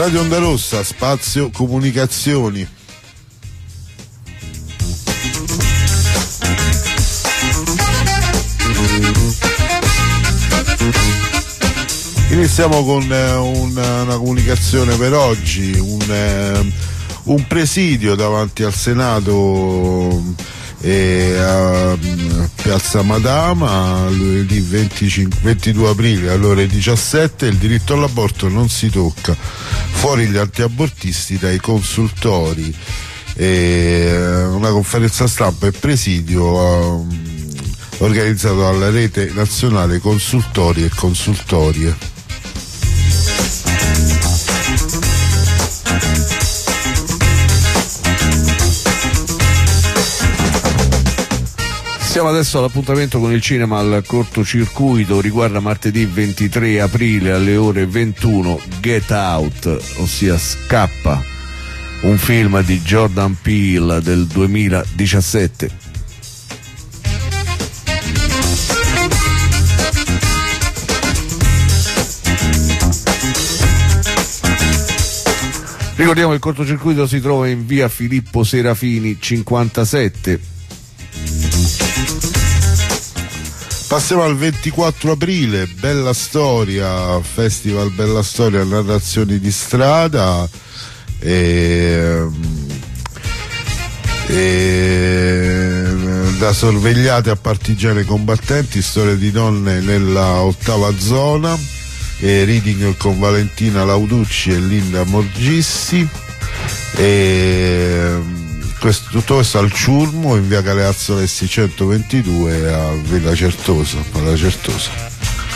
Radio Onda Rossa, spazio comunicazioni. Iniziamo con una comunicazione per oggi, un presidio davanti al Senato a Piazza Madama lunedì 22 aprile alle ore 17. Il diritto all'aborto non si tocca, fuori gli antiabortisti dai consultori. Una conferenza stampa e presidio organizzato dalla Rete Nazionale Consultori e Consultorie. Siamo adesso all'appuntamento con il cinema al cortocircuito. Riguarda martedì 23 aprile alle ore 21 Get Out, ossia Scappa, un film di Jordan Peele del 2017. Ricordiamo, il cortocircuito si trova in via Filippo Serafini 57. Passiamo al 24 aprile, Bella Storia, Festival Bella Storia, narrazioni di strada, da sorvegliate a partigiane combattenti, storie di donne nella 8ª zona, reading con Valentina Lauducci e Linda Morgissi, tutto questo al Ciurmo in via Galeazzo Lessi 122 a Villa Certosa, alla Certosa.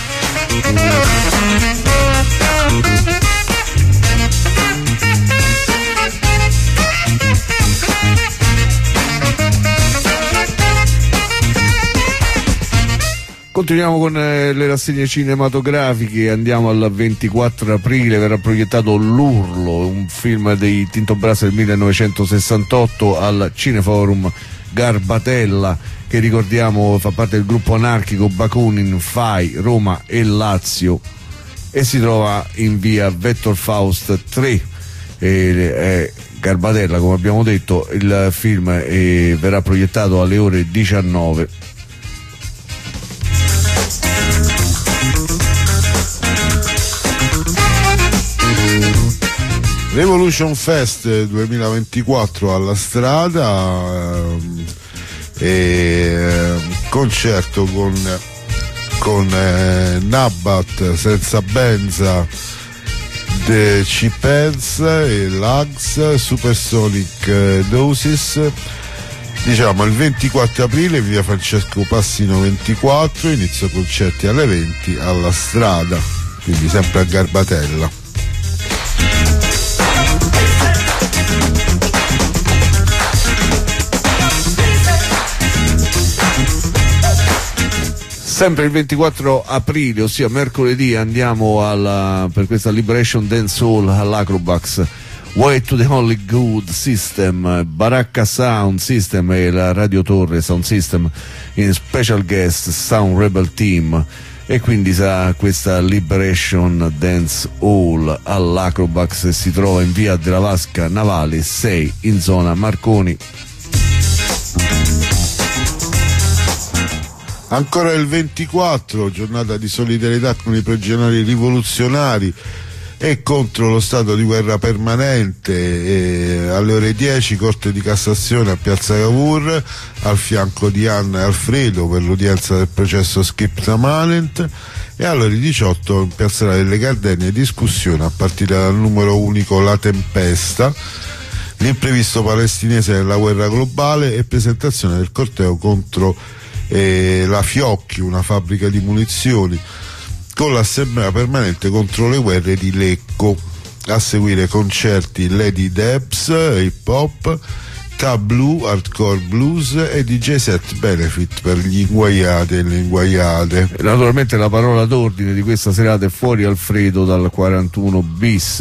Continuiamo con le rassegne cinematografiche. Andiamo al 24 aprile, verrà proiettato L'Urlo, un film di Tinto Brass del 1968 al Cineforum Garbatella, che ricordiamo fa parte del gruppo anarchico Bakunin, Fai, Roma e Lazio, e si trova in via Vettor Faust 3. Garbatella, come abbiamo detto. Il film verrà proiettato alle ore 19. Revolution Fest 2024 alla Strada, concerto con Nabat, Senza Benza, The Cheap Hands e Lags, Supersonic Doses. Diciamo il 24 aprile via Francesco Passino 24, inizio concerti alle 20 alla Strada, quindi sempre a Garbatella. Sempre il 24 aprile, ossia mercoledì, andiamo per questa Liberation Dance Hall all'Acrobax. Way to the Holy Good System, Baracca Sound System e la Radio Torre Sound System in special guest Sound Rebel Team. E quindi sarà questa Liberation Dance Hall all'Acrobax, si trova in via della Vasca Navale 6 in zona Marconi. Ancora il 24, giornata di solidarietà con i prigioneri rivoluzionari e contro lo stato di guerra permanente, alle ore 10 Corte di Cassazione a Piazza Cavour, al fianco di Anna e Alfredo per l'udienza del processo Scripta Manent, e alle ore 18 in Piazza delle Gardenie discussione a partire dal numero unico La Tempesta, l'imprevisto palestinese nella guerra globale, e presentazione del corteo contro la Fiocchi, una fabbrica di munizioni, con l'assemblea permanente contro le guerre di Lecco. A seguire concerti Lady Debs, hip hop, Tableau, hardcore blues e DJ set benefit per gli inguaiati e le inguaiate. Naturalmente la parola d'ordine di questa serata è Fuori Alfredo dal 41 bis.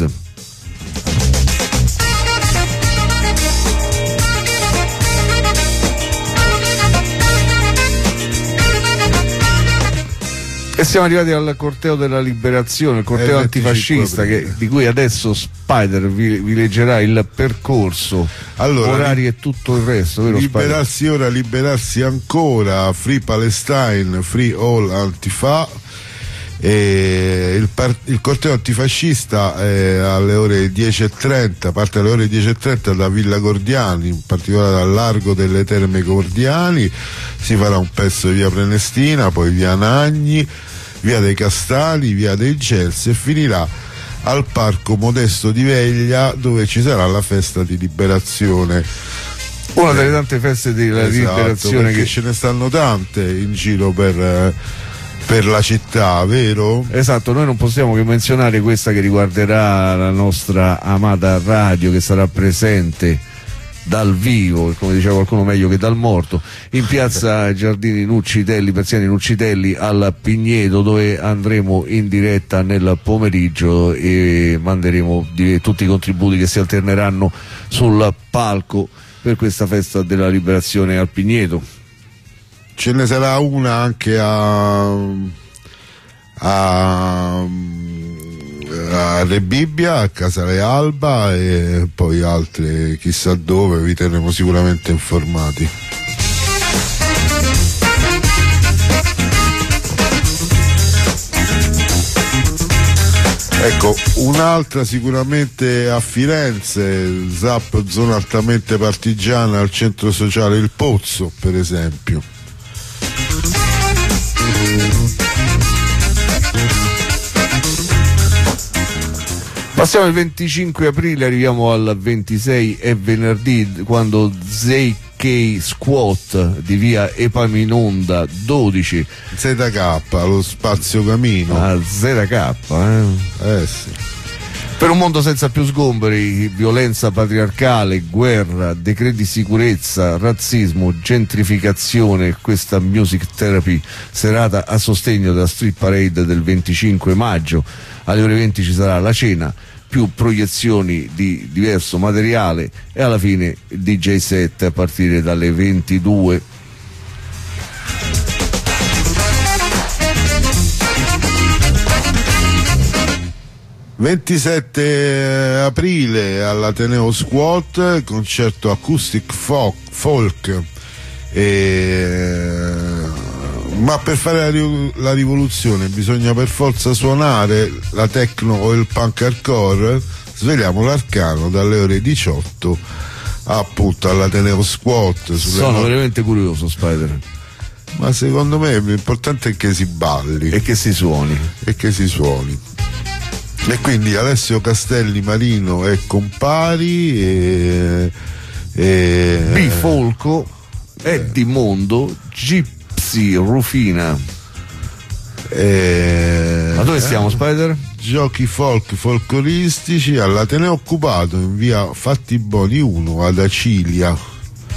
E siamo arrivati al corteo della liberazione, il corteo antifascista di cui adesso Spider vi leggerà il percorso, allora, orari e tutto il resto, vero? Liberarsi Spider? ora, liberarsi ancora, Free Palestine, Free All Antifa. Il corteo antifascista alle ore 10:30, parte alle ore 10:30 da Villa Gordiani, in particolare dal largo delle Terme Gordiani. Si farà un pezzo di via Prenestina, poi via Nagni, via dei Castali, via dei Gelsi, e finirà al parco Modesto di Veglia, dove ci sarà la festa di liberazione. Una delle tante feste di liberazione, perché ce ne stanno tante in giro per la città, vero? Esatto, noi non possiamo che menzionare questa che riguarderà la nostra amata radio, che sarà presente dal vivo, come diceva qualcuno, meglio che dal morto, in piazza Giardini Nuccitelli, Persiani Nuccitelli al Pigneto, dove andremo in diretta nel pomeriggio e manderemo tutti i contributi che si alterneranno sul palco per questa festa della liberazione al Pigneto. Ce ne sarà una anche a Rebibbia, a Casale Alba, e poi altre chissà dove, vi terremo sicuramente informati. Ecco, un'altra sicuramente a Firenze, ZAP, zona altamente partigiana, al centro sociale Il Pozzo, per esempio. Passiamo il 25 aprile, arriviamo al 26, è venerdì, quando ZK Squat di via Epaminonda 12. ZK, lo spazio camino. Ah, ZK, Sì. Per un mondo senza più sgomberi, violenza patriarcale, guerra, decreti di sicurezza, razzismo, gentrificazione, questa music therapy, serata a sostegno della Street Parade del 25 maggio. Alle ore 20 ci sarà la cena, più proiezioni di diverso materiale, e alla fine il DJ set a partire dalle 22. Il 27 aprile all'Ateneo Squat, concerto acoustic folk, ma per fare la rivoluzione bisogna per forza suonare la techno o il punk hardcore. Sveliamo l'arcano dalle ore 18 appunto all'Ateneo Squat. Sono veramente curioso, Spider. Ma secondo me l'importante è che si balli e che si suoni. E quindi Alessio Castelli, Marino e compari, Bifolco, Edimondo, Gypsy Rufina. Ma dove stiamo, Spider? Giochi folcloristici all'Ateneo Occupato in via Fattiboni 1 ad Acilia.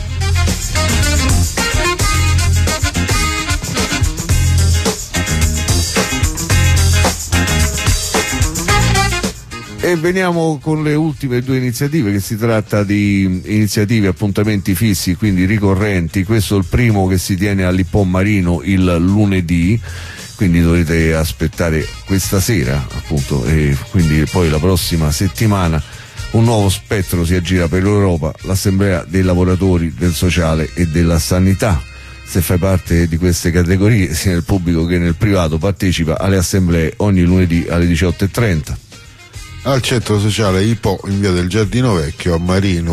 E veniamo con le ultime due iniziative, che si tratta di iniziative, appuntamenti fissi, quindi ricorrenti. Questo è il primo che si tiene all'Ippon Marino il lunedì, quindi dovete aspettare questa sera appunto, e quindi poi la prossima settimana un nuovo spettro si aggira per l'Europa, l'Assemblea dei lavoratori del sociale e della sanità. Se fai parte di queste categorie, sia nel pubblico che nel privato, partecipa alle assemblee ogni lunedì alle 18:30. Al centro sociale Ipo in via del Giardino Vecchio a Marino.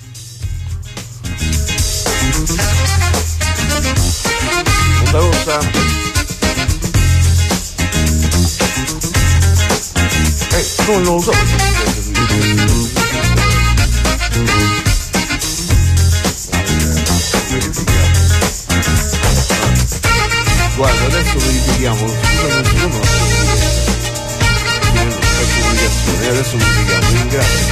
Onda Rossa. Non lo so. Guarda, adesso verifichiamo. Scusami un secondo. Adesso vi spieghiamo, ringrazio.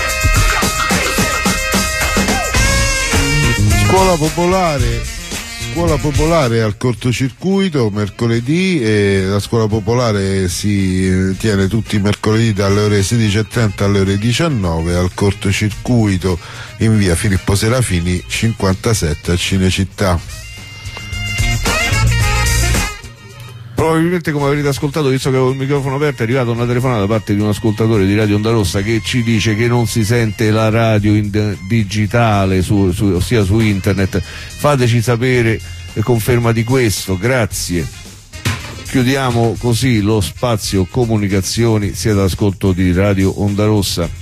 Scuola popolare Scuola popolare al cortocircuito mercoledì, e la scuola popolare si tiene tutti i mercoledì dalle ore 16:30 alle ore 19 al cortocircuito in via Filippo Serafini 57 a Cinecittà. Probabilmente, come avrete ascoltato, visto che avevo il microfono aperto, è arrivata una telefonata da parte di un ascoltatore di Radio Onda Rossa che ci dice che non si sente la radio in digitale, ossia su internet. Fateci sapere conferma di questo, grazie. Chiudiamo così lo spazio comunicazioni. Siete all'ascolto di Radio Onda Rossa.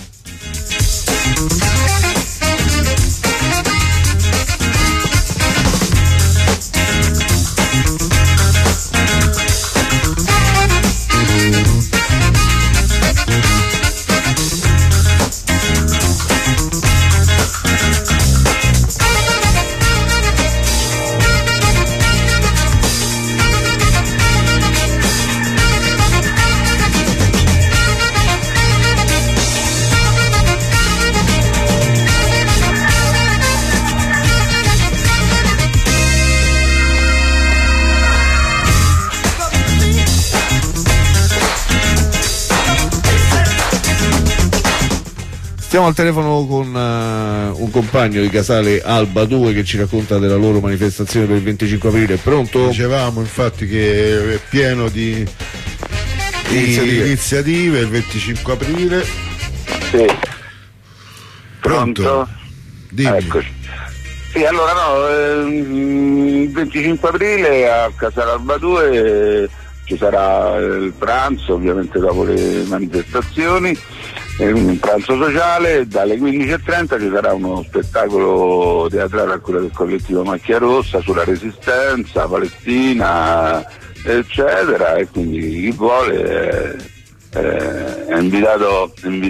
Siamo al telefono con un compagno di Casale Alba 2 che ci racconta della loro manifestazione per il 25 aprile. Pronto? Dicevamo infatti che è pieno di iniziative il 25 aprile. Sì. Pronto? Dimmi. Eccoci. Sì, allora il 25 aprile a Casale Alba 2 ci sarà il pranzo, ovviamente dopo le manifestazioni, un pranzo sociale. Dalle 15:30 ci sarà uno spettacolo teatrale a cura del collettivo Macchia Rossa sulla resistenza palestina, eccetera, e quindi chi vuole è invitato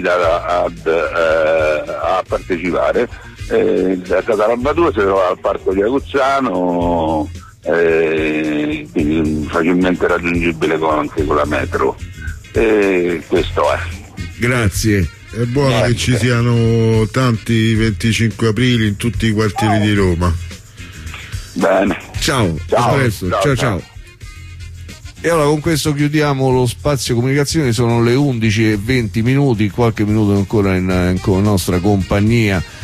a partecipare. A Casale Alba 2 si trova al parco di Aguzzano, quindi facilmente raggiungibile anche con la metro. Questo è. Grazie. È buono che ci siano tanti 25 aprile in tutti i quartieri di Roma. Bene. Ciao, a presto. Ciao. E allora con questo chiudiamo lo spazio comunicazioni. Sono le 11:20, qualche minuto ancora in nostra compagnia